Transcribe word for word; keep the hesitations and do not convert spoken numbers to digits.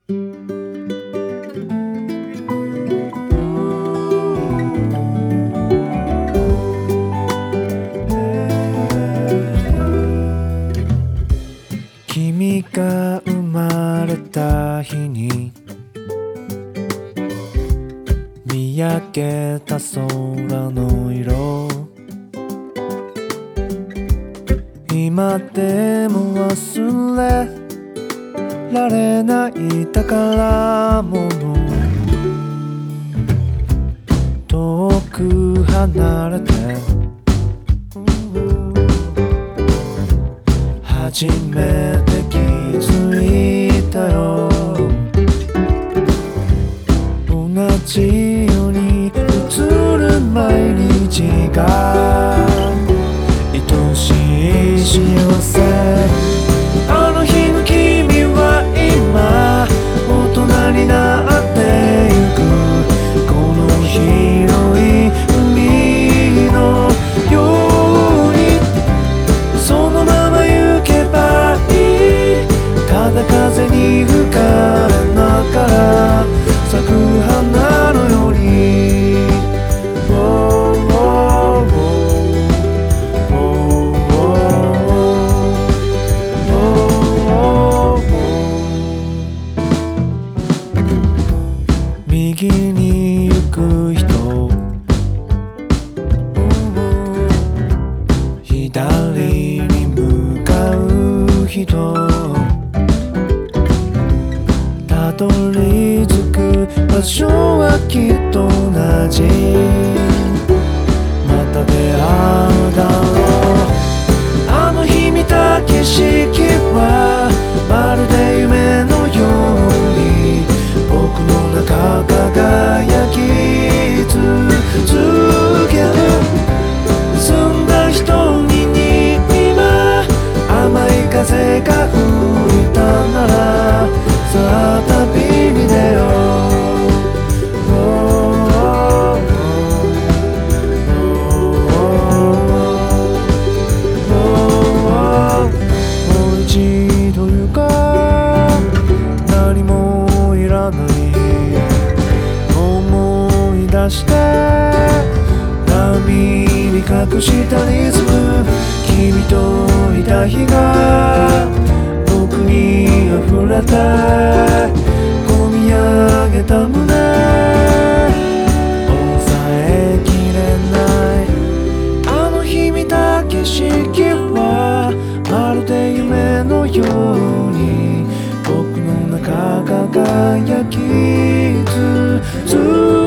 君が生まれた日に見上げた空の色、今でも忘れられない宝物、遠く離れて初めて気づいたよ。同じように映る毎日が愛しい幸せ。あの日の君は今大人になってゆく。この広い海のようにそのまま行けばいい。ただ風に吹かれながら咲く花のように、oh, oh, oh, oh, oh, oh. 右に行く人、左に向かう人、たどり着く場所はきっと同じ。また出会うだろう。あの日見た景色はまるで夢のように僕の中輝き続ける。澄んだ瞳に今甘い風が吹いたなら、さあ旅に出よう。もう一度言うか、何もいらない思い出して、波に隠したリズム、君といた日が僕に溢れて込み上げた胸、抑えきれない。あの日見た景色はまるで夢のように僕の中輝き続ける。